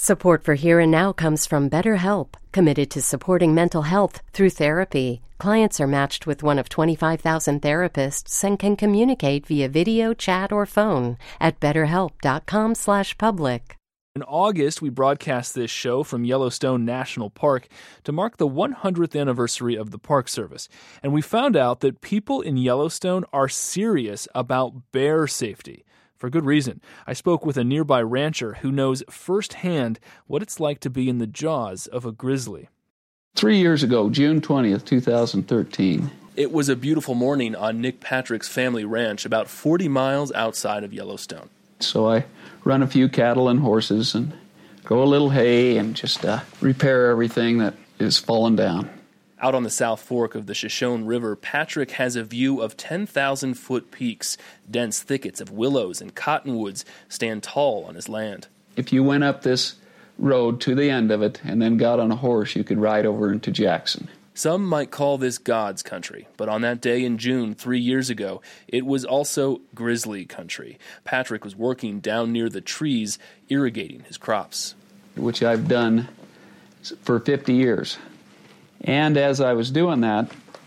Support for Here and Now comes from BetterHelp, committed to supporting mental health through therapy. Clients are matched with one of 25,000 therapists and can communicate via video, chat, or phone at betterhelp.com/public. In August, we broadcast this show from Yellowstone National Park to mark the 100th anniversary of the Park Service. And we found out that people in Yellowstone are serious about bear safety. For good reason. I spoke with a nearby rancher who knows firsthand what it's like to be in the jaws of a grizzly. 3 years ago, June 20th, 2013. It was a beautiful morning on Nick Patrick's family ranch about 40 miles outside of Yellowstone. So I run a few cattle and horses and grow a little hay and just repair everything that is fallen down. Out on the South Fork of the Shoshone River, Patrick has a view of 10,000-foot peaks. Dense thickets of willows and cottonwoods stand tall on his land. If you went up this road to the end of it and then got on a horse, you could ride over into Jackson. Some might call this God's country, but on that day in June 3 years ago, it was also grizzly country. Patrick was working down near the trees, irrigating his crops. Which I've done for 50 years. And as I was doing that,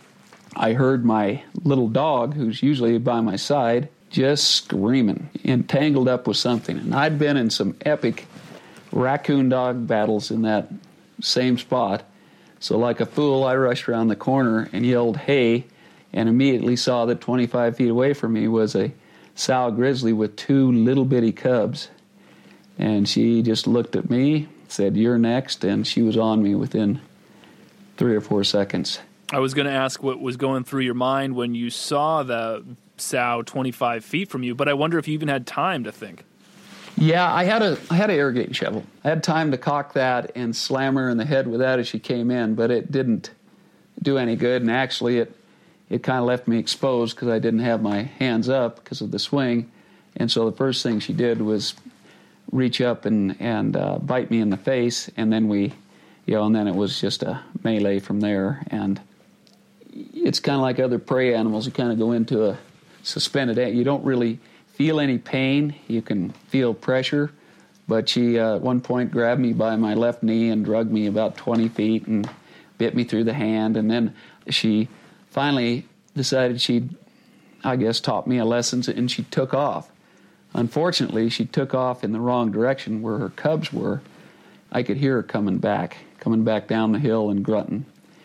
I heard my little dog, who's usually by my side, just screaming, entangled up with something. And I'd been in some epic raccoon dog battles in that same spot. So like a fool, I rushed around the corner and yelled, "Hey," and immediately saw that 25 feet away from me was a sow grizzly with 2 little bitty cubs. And she just looked at me, said, "You're next," and she was on me within 3 or 4 seconds. I was going to ask what was going through your mind when you saw the sow 25 feet from you, but I wonder if you even had time to think. Yeah, I had an irrigating shovel. I had time to cock that and slam her in the head with that as she came in, but it didn't do any good, and actually it kind of left me exposed because I didn't have my hands up because of the swing, and so the first thing she did was reach up and bite me in the face, and then and then it was just a melee from there. And it's kind of like other prey animals. You kind of go into a suspended air. You don't really feel any pain. You can feel pressure. But she, at one point, grabbed me by my left knee and dragged me about 20 feet and bit me through the hand. And then she finally decided she'd, I guess, taught me a lesson, and she took off. Unfortunately, she took off in the wrong direction where her cubs were. I could hear her coming back down the hill and grunting.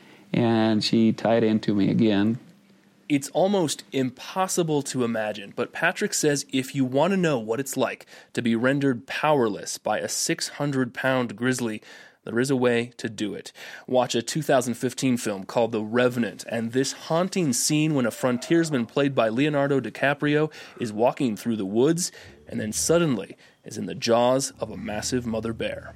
And she tied into me again. It's almost impossible to imagine, but Patrick says if you want to know what it's like to be rendered powerless by a 600-pound grizzly, there is a way to do it. Watch a 2015 film called The Revenant, and this haunting scene when a frontiersman played by Leonardo DiCaprio is walking through the woods and then suddenly is in the jaws of a massive mother bear.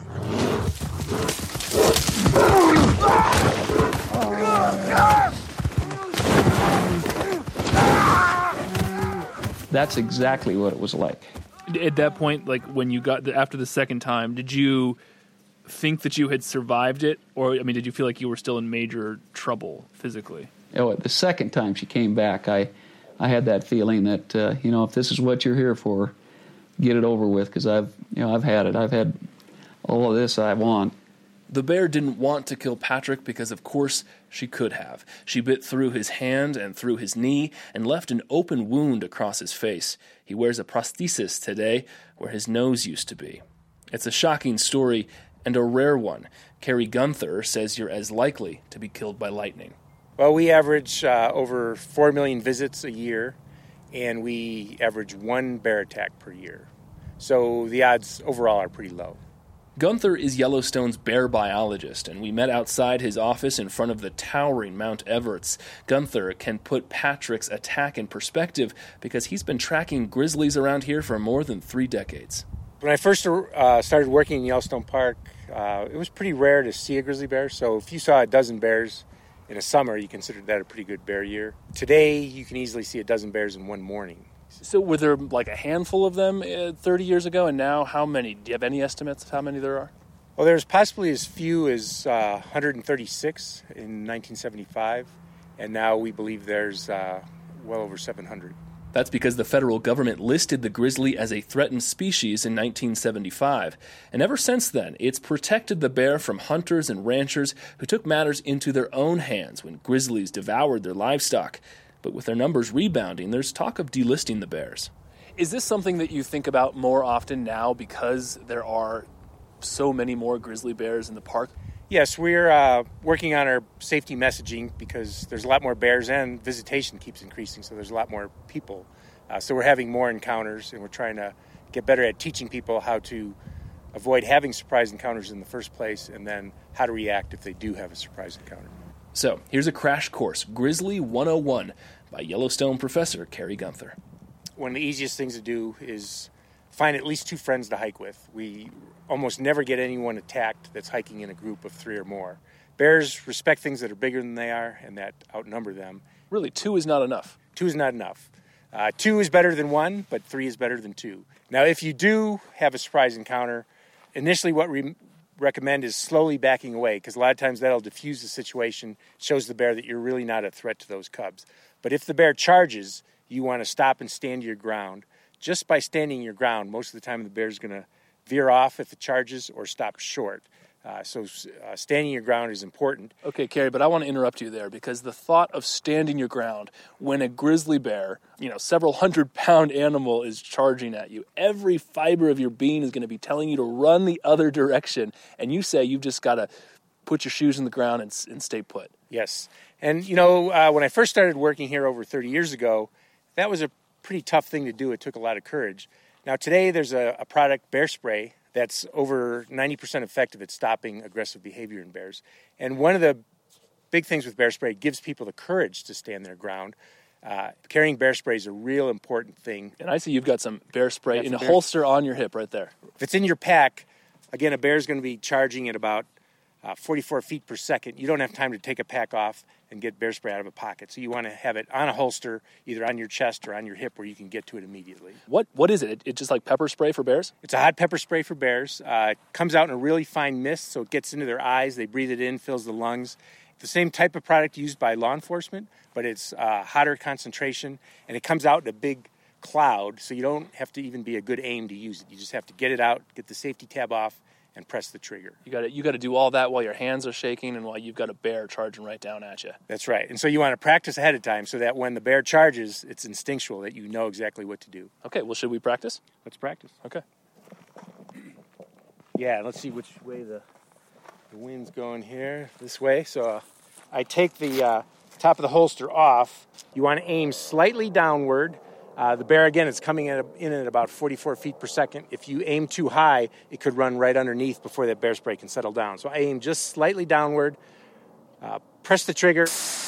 That's exactly what it was like. At that point, like when you got after the second time, did you think that you had survived it, or did you feel like you were still in major trouble physically? Oh, the second time she came back, I had that feeling that if this is what you're here for, get it over with, because I've had it. I've had all of this I want. The bear didn't want to kill Patrick because, of course, she could have. She bit through his hand and through his knee and left an open wound across his face. He wears a prosthesis today where his nose used to be. It's a shocking story and a rare one. Carrie Gunther says you're as likely to be killed by lightning. Well, we average over 4 million visits a year, and we average 1 bear attack per year. So the odds overall are pretty low. Gunther is Yellowstone's bear biologist, and we met outside his office in front of the towering Mount Everts. Gunther can put Patrick's attack in perspective because he's been tracking grizzlies around here for more than 3 decades. When I first started working in Yellowstone Park, it was pretty rare to see a grizzly bear, so if you saw a dozen bears in a summer, you considered that a pretty good bear year. Today, you can easily see a dozen bears in one morning. So were there like a handful of them 30 years ago, and now how many? Do you have any estimates of how many there are? Well, there's possibly as few as 136 in 1975, and now we believe there's well over 700. That's because the federal government listed the grizzly as a threatened species in 1975. And ever since then, it's protected the bear from hunters and ranchers who took matters into their own hands when grizzlies devoured their livestock. But with their numbers rebounding, there's talk of delisting the bears. Is this something that you think about more often now because there are so many more grizzly bears in the park? Yes, we're working on our safety messaging because there's a lot more bears and visitation keeps increasing, so there's a lot more people. So we're having more encounters, and we're trying to get better at teaching people how to avoid having surprise encounters in the first place and then how to react if they do have a surprise encounter. So here's a crash course, Grizzly 101, by Yellowstone professor Kerry Gunther. One of the easiest things to do is find at least 2 friends to hike with. We almost never get anyone attacked that's hiking in a group of 3 or more. Bears respect things that are bigger than they are and that outnumber them. Really, 2 is not enough. 2 is not enough. 2 is better than 1, but 3 is better than 2. Now, if you do have a surprise encounter, initially what we recommend is slowly backing away, because a lot of times that'll diffuse the situation, shows the bear that you're really not a threat to those cubs. But if the bear charges, you want to stop and stand your ground. Just by standing your ground, most of the time the bear's going to veer off if it charges or stop short. So standing your ground is important. Okay, Kerry, but I want to interrupt you there because the thought of standing your ground when a grizzly bear, several 100-pound animal is charging at you, every fiber of your being is going to be telling you to run the other direction, and you say you've just got to put your shoes in the ground and stay put. Yes. And, when I first started working here over 30 years ago, that was a pretty tough thing to do. It took a lot of courage. Now, today there's a product, Bear Spray, that's over 90% effective at stopping aggressive behavior in bears. And one of the big things with Bear Spray, it gives people the courage to stand their ground. Carrying Bear Spray is a real important thing. And I see you've got some Bear Spray in a holster on your hip right there. If it's in your pack, again, a bear's going to be charging at about 44 feet per second. You don't have time to take a pack off and get Bear Spray out of a pocket. So you want to have it on a holster, either on your chest or on your hip where you can get to it immediately. What is it? It's just like pepper spray for bears? It's a hot pepper spray for bears. It comes out in a really fine mist, so it gets into their eyes. They breathe it in, fills the lungs. The same type of product used by law enforcement, but it's hotter concentration, and it comes out in a big cloud, so you don't have to even be a good aim to use it. You just have to get it out, get the safety tab off, and press the trigger. You got to do all that while your hands are shaking and while you've got a bear charging right down at you. That's right. And so you want to practice ahead of time so that when the bear charges, it's instinctual that you know exactly what to do. Okay, well, should we practice? Let's practice. Okay. Yeah, let's see which way the wind's going here. This way. So I take the top of the holster off. You want to aim slightly downward. The bear, again, is coming in at about 44 feet per second. If you aim too high, it could run right underneath before that bear spray can settle down. So I aim just slightly downward, press the trigger.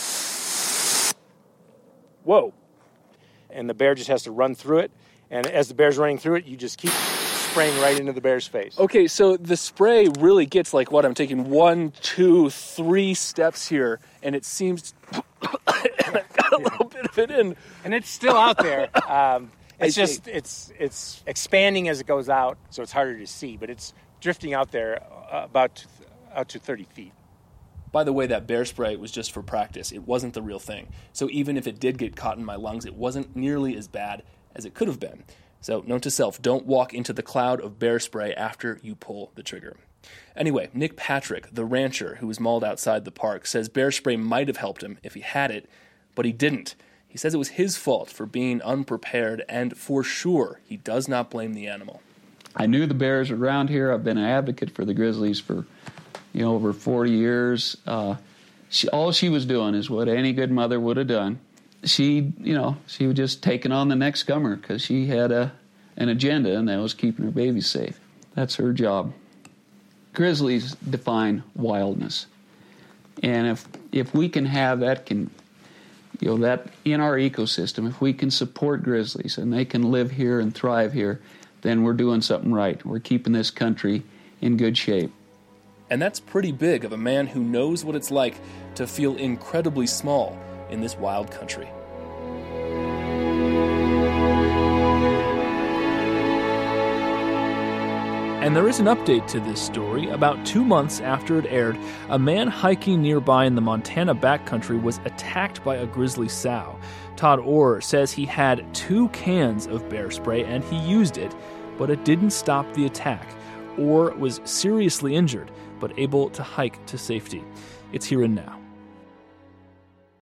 Whoa. And the bear just has to run through it. And as the bear's running through it, you just keep spraying right into the bear's face. Okay, so the spray really gets like what? I'm taking 1, 2, 3 steps here, and it seems... and I've got a little bit of it in. And it's still out there. It's just, it's expanding as it goes out, so it's harder to see. But it's drifting out there out to 30 feet. By the way, that bear spray was just for practice. It wasn't the real thing. So even if it did get caught in my lungs, it wasn't nearly as bad as it could have been. So note to self, don't walk into the cloud of bear spray after you pull the trigger. Anyway, Nick Patrick, the rancher who was mauled outside the park, says bear spray might have helped him if he had it, but he didn't. He says it was his fault for being unprepared, and for sure, he does not blame the animal. I knew the bears around here. I've been an advocate for the grizzlies for, over 40 years. All she was doing is what any good mother would have done. She was just taking on the next comer because she had an agenda, and that was keeping her babies safe. That's her job. Grizzlies define wildness, and if we can have that, that in our ecosystem, if we can support grizzlies and they can live here and thrive here, then we're doing something right. We're keeping this country in good shape. And that's pretty big of a man who knows what it's like to feel incredibly small in this wild country. And there is an update to this story. About 2 months after it aired, a man hiking nearby in the Montana backcountry was attacked by a grizzly sow. Todd Orr says he had 2 cans of bear spray and he used it, but it didn't stop the attack. Orr was seriously injured, but able to hike to safety. It's here and now.